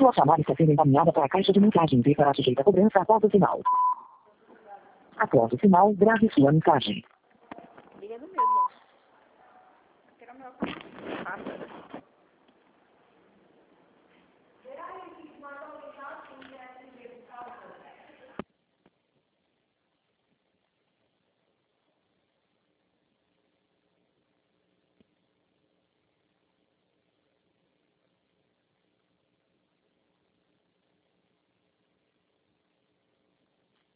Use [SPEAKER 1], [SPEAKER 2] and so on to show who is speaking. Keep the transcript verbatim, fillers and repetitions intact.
[SPEAKER 1] Sua chamada está sendo encaminhada para a caixa de mensagens e será sujeita a cobrança após o sinal. Após o sinal, grave sua mensagem.
[SPEAKER 2] Liga no meu, não. Quero o meu rápido.